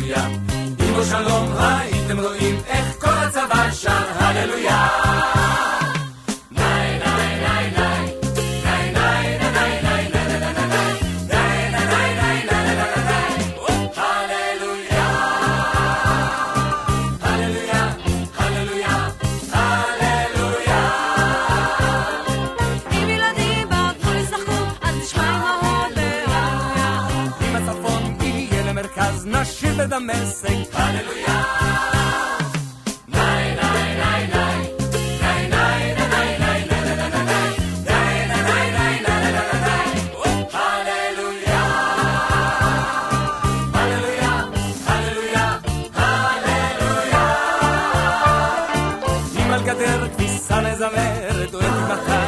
הללויה. אם בו שלום הייתם רואים איך כל הצבא שר הללויה. נשיר בדמשק הללויה. ניי ניי ניי ניי ניי ניי ניי ניי ניי ניי הללויה. הללויה הללויה הללויה. אם על גדר כביסה מזמרת דואגת מתי